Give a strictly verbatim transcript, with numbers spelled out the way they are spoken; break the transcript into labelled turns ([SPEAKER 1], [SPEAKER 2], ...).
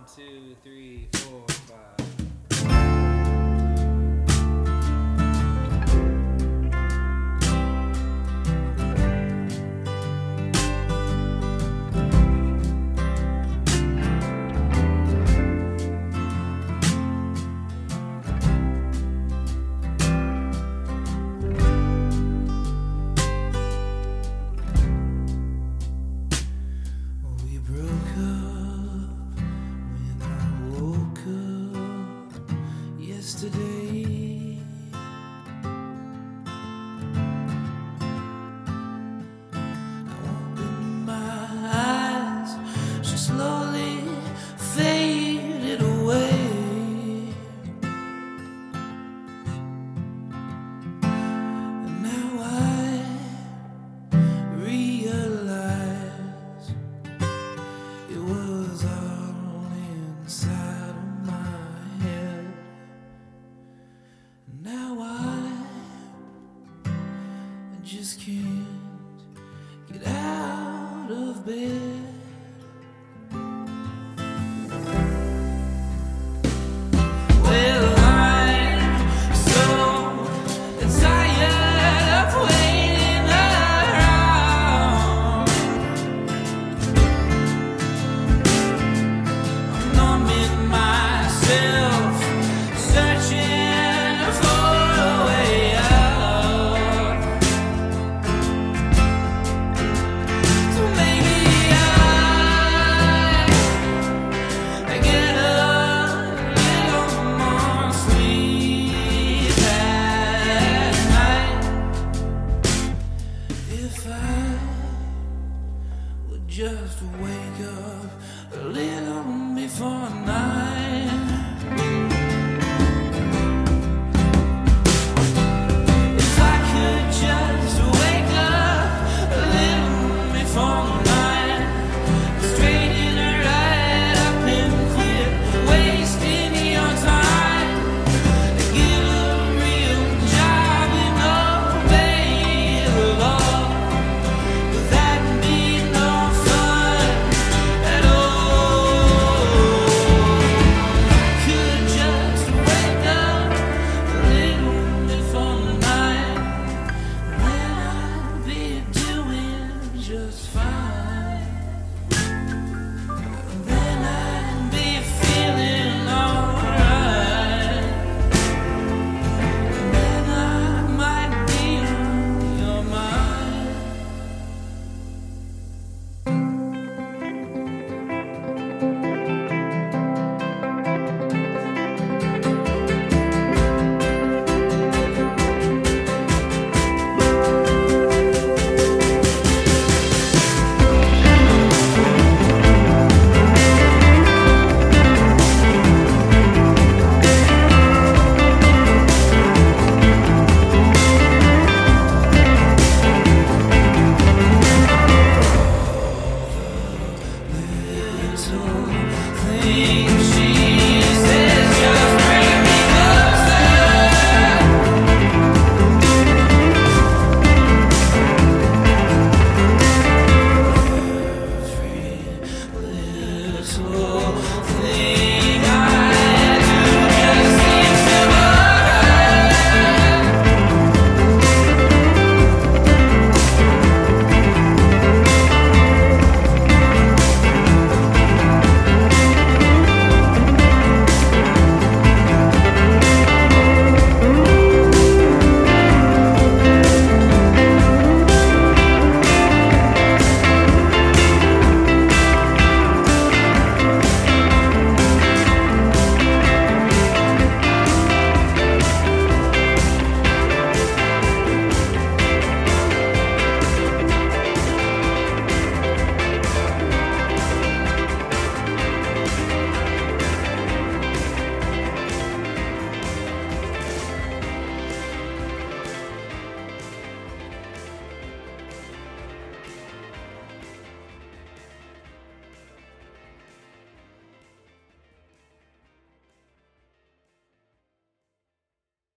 [SPEAKER 1] two, three, four, five.
[SPEAKER 2] Yesterday, I opened my eyes, she slowly faded away. And now I realize it was all inside of my head. Now I, I just can't get out of bed. Well, I'm so tired of waiting around. I'm numbing myself, searching for a way out. So maybe I, I get a little more sleep at night. If I would just wake up a little before nine. If I could just wake up a little before nine, straighten right up and quit wasting your time. Get a real job and obey the law. But that'd be no fun at all. Could just wake up a little before nine, then I'd be doing just fine. Then I'd be feeling alright. Then I might be on your mind. Little things she says just bring me closer. Every little thing